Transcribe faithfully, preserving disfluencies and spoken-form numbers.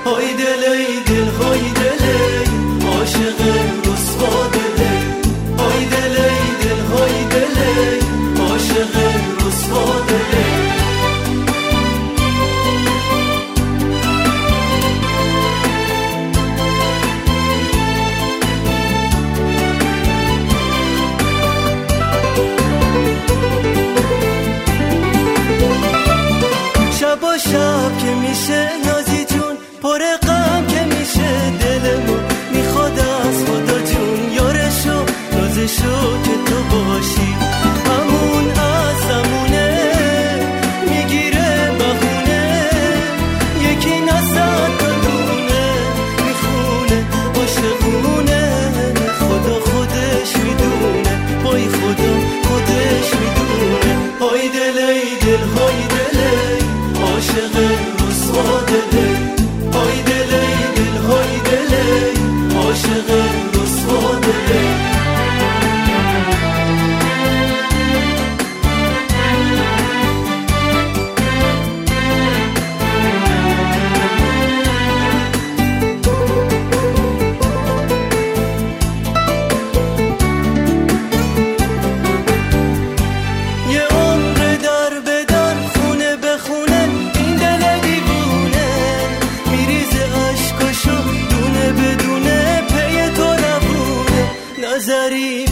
های دل ای دل های دل ای عاشق رسوا دل های دل ای دل های دل ای عاشق رسوا دل شب و شب که میشه نازی جون پر غم که میشه دلمو میخواد از خدا جون یارشو نازشو که تو باشی همون از زمونه میگیره بخونه یکی نصد تا دونه میخونه عاشقونه خدا خودش میدونه وای خدا خودش میدونه های دل ای دل های دل ای عاشق رسوا دل های دل ای دل های دل ای عاشق رسوا دل نظری